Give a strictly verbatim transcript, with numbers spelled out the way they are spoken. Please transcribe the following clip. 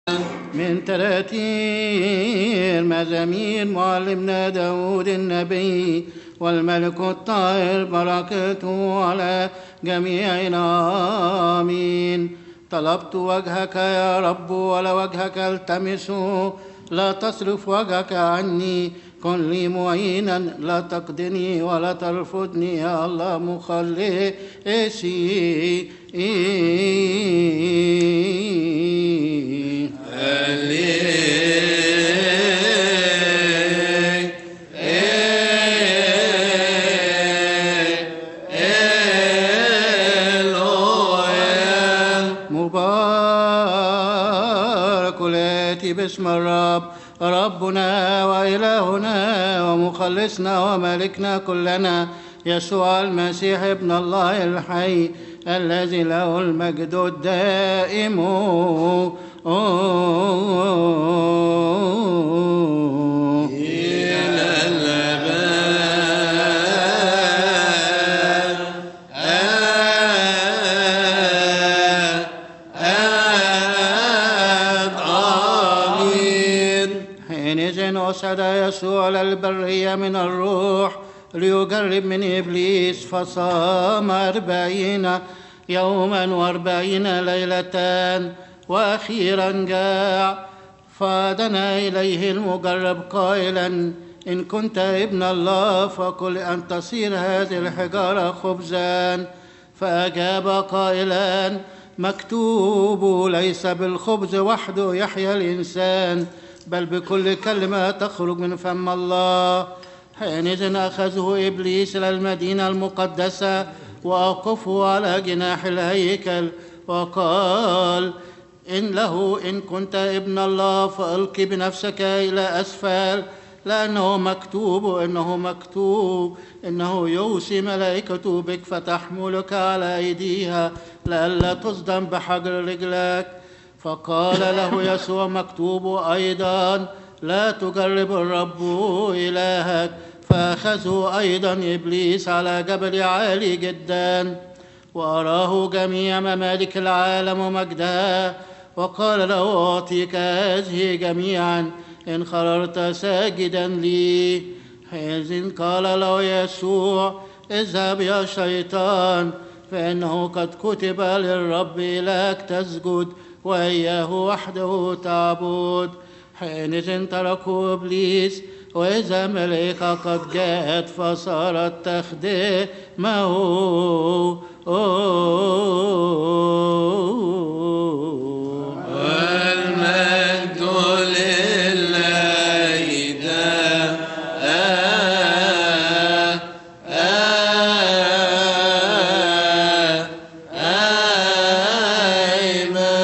من تراتير مزامير معلمنا داود النبي، والملك الطاهر بركته على جميعنا آمين. طلبت وجهك يا رب ولا وجهك التمس، لا تصرف وجهك عني، كن لي معينا، لا تقدني ولا ترفضني يا الله مخلصي. مبارك الآتي باسم الرب، ربنا وإلهنا ومخلصنا وملكنا كلنا يسوع المسيح ابن الله الحي، الذي له المجد الدائم إلى الأبد. آمين. حينئذ وصعد يسوع إلى البرية من الروح ليجرب من إبليس، فصام أربعين يوما وأربعين ليلة، وأخيرا جاع، فدنا إليه المجرب قائلا: إن كنت ابن الله فقل أن تصير هذه الحجارة خبزا. فأجاب قائلا: مكتوب ليس بالخبز وحده يحيا الإنسان، بل بكل كلمة تخرج من فم الله. حينئذ أخذه إبليس إلى المدينة المقدسة وأوقفه على جناح الهيكل، وقال إن له: إن كنت ابن الله فألقي بنفسك إلى أسفل، لأنه مكتوب إنه مكتوب إنه يوصي ملائكته بك فتحملك على أيديها لئلا تصدم بحجر رجلك. فقال له يسوع: مكتوب أيضا: لا تجرب الرب إلهك. فأخذه أيضا إبليس على جبل عالي جدا، وأراه جميع ممالك العالم ومجدها، وقال له: أعطيك هذه جميعا إن خررت ساجدا لي. حينئذ قال له يسوع: اذهب يا شيطان، فإنه قد كتب للرب إلهك تسجد وإياه وحده تعبد. حينئذ تركوا إبليس، وإذا ملائكة قد جاءت فصارت تخدمه.